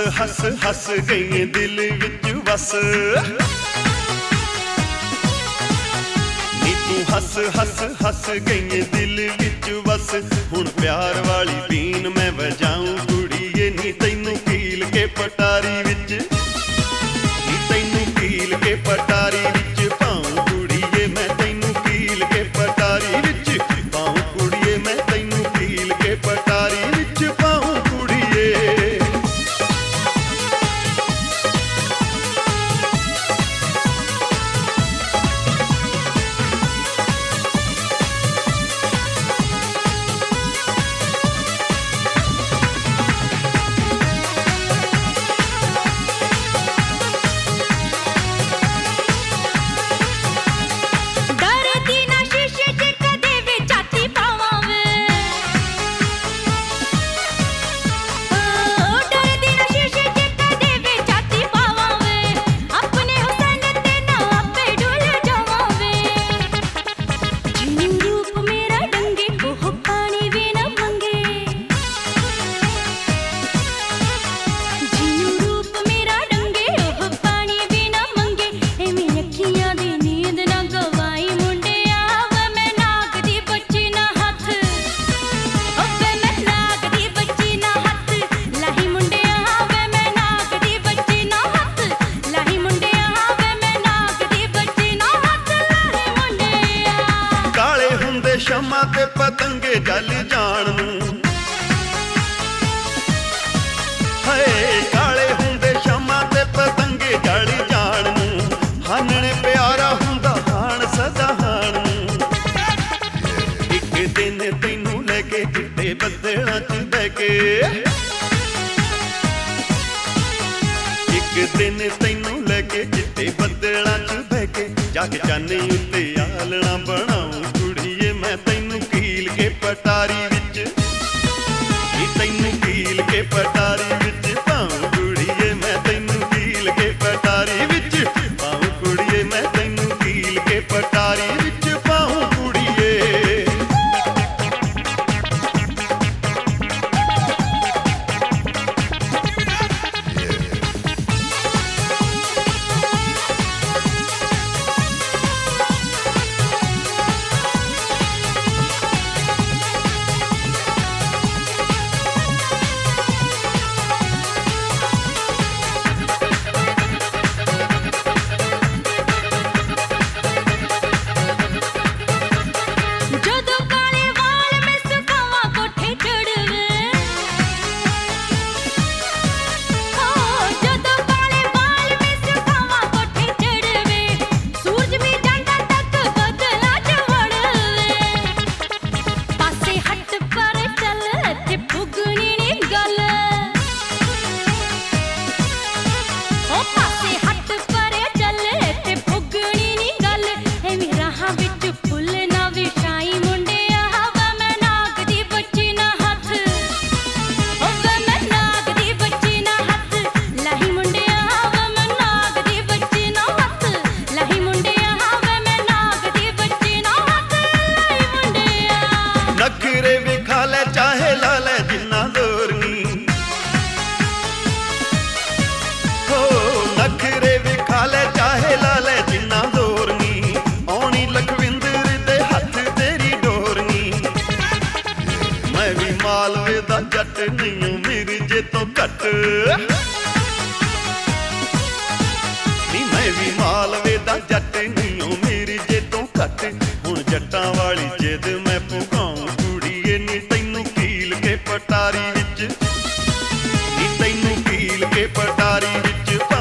हस हस गई दिल विच वस नी तू हस हस हस गई दिल विच वस हुण प्यार वाली बीन मैं वजाऊं कुड़िए नी तैनू कील के पटारी विच नी तैनू कील के पटारी विच पाऊं कुड़िए मैं तैनू कील के पटारी विच पाऊं कुड़िए मैं तैनू कील के पटारी विच पाऊं कुड़िए। शमा ते पतंगे जल जान नूं हाय काले हुंदे शमा ते पतंगे जल जान नूं हानने प्यारा हुंदा हाण सदा हाण एक दिन तैनू लेके चिट्टे बदलां च बह के एक दिन तैनू लेके चिट्टे बदलां च बह के जाके चाने उत्ते आलना बनाऊं मैं तैनू कील के पटारी विच नी तैनू कील के पटारी विच पाऊं कुड़िए मैं तैनू कील के पटारी विच पाऊं कुड़िए मैं तैनू कील के पटारी विच पाऊं कुड़िए। नखरे विखा ले चाहे ला ले जिन्ना जोरनी हो नखरे विखा ले चाहे ला ले जिन्ना जोरनी आउणी लखविंदर दे हथ तेरी डोरनी मैं भी मालवे दा जट नहीं मिर्जे तो घट नी मैं भी मालवे दा जट नहीं मिर्जे तो घट हुण जट्टां वाली जिद मैं पुगाऊं कुड़िए नी तैनू कील के पटारी विच नी तैनू कील के पटारी विच